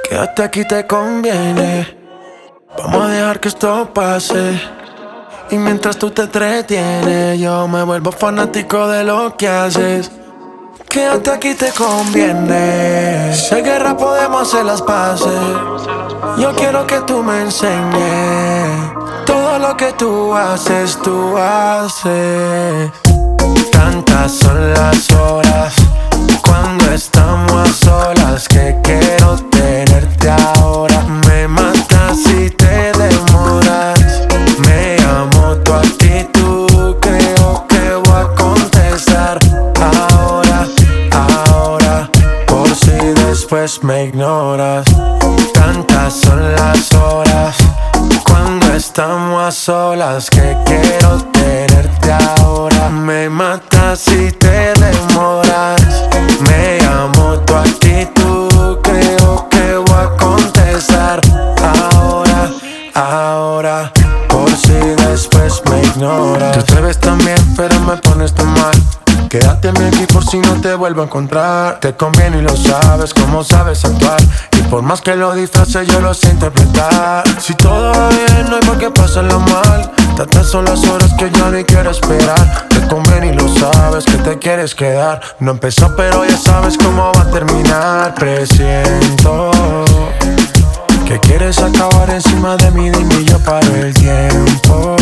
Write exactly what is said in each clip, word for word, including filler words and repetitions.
Quédate aquí, te conviene. Vamos a dejar que esto pase. Y mientras tú te entretienes, yo me vuelvo fanático de lo que haces. Quédate aquí, te conviene. Si hay guerra podemos hacer las paces. Yo quiero que tú me enseñes todo lo que tú haces, tú haces. Tantas son las horas cuando estamos a solas que quiero tenerte ahora. Me matas si te demoras. Me amo tu actitud, creo que voy a contestar ahora, ahora, por si después me ignoras. Tantas son las horas cuando estamos a solas que quiero tenerte ahora. Me matas si te demoras. Me amo tu actitud, creo que voy a contestar ahora, ahora, por si después me ignoras. Te atreves también, pero me pones tan mal. Quédate en mi aquí por si no te vuelvo a encontrar. Te conviene y lo sabes, como sabes actuar. Y por más que lo disfraces, yo lo sé interpretar. Si todo va bien, no hay por qué pasarlo mal. Tantas son las horas que ya ni quiero esperar. Te conviene y lo sabes, que te quieres quedar. No empezó, pero ya sabes cómo va a terminar. Presiento que quieres acabar encima de mí, dime y yo paro el tiempo.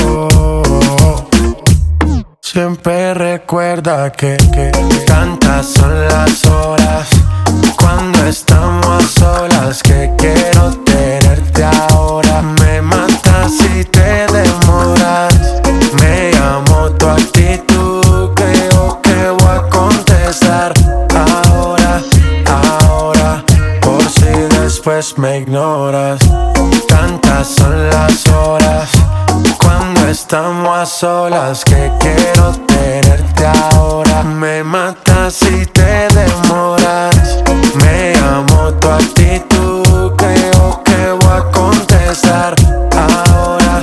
Siempre recuerda que, que tantas son las horas cuando estamos a solas que quiero tenerte ahora. Me matas si te demoras. Me amo tu actitud, creo que voy a contestar ahora, ahora, por si después me ignoras. Tantas son las horas cuando estamos a solas que quiero tenerte ahora. Me matas si te demoras. Me amo tu actitud, creo que voy a contestar ahora,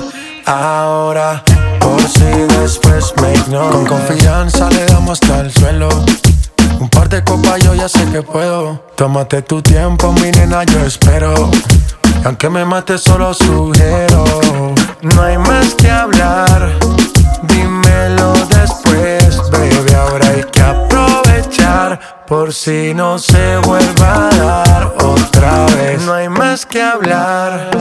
ahora, por si después me ignoras. Con confianza le damos hasta el suelo. Un par de copas yo ya sé que puedo. Tómate tu tiempo, mi nena, yo espero. Y aunque me mate solo sugiero. No hay más que hablar, dímelo después, baby. Ahora hay que aprovechar por si no se vuelva a dar otra vez. No hay más que hablar,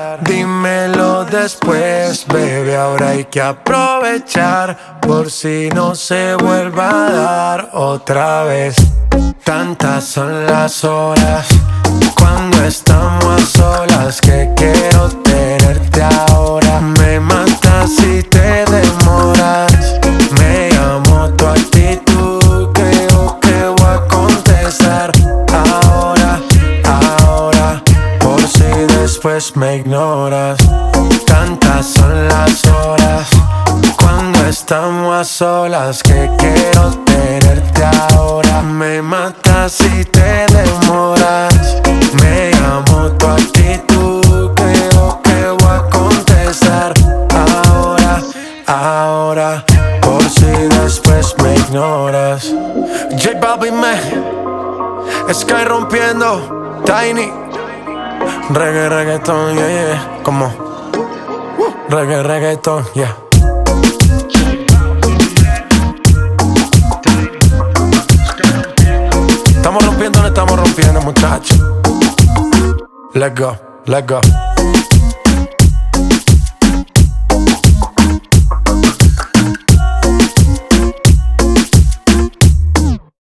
dímelo después, baby. Ahora hay que aprovechar por si no se vuelva a dar otra vez. Tantas son las horas cuando estamos a solas que quiero tenerte ahora. Me matas si te demoras. Me amo tu actitud, creo que voy a contestar ahora, ahora, por si después me ignoras. Tantas son las horas cuando estamos a solas que quiero tenerte ahora. Me matas si te demoras. Me amo tu actitud, creo que voy a contestar ahora, ahora, por si después me ignoras. J Balvin, me Sky rompiendo, Tiny, reggae, reggaeton, yeah, yeah, como uh, reggae, reggaeton, yeah. Estamos rompiendo, no estamos rompiendo, muchachos. Let's go, let's go.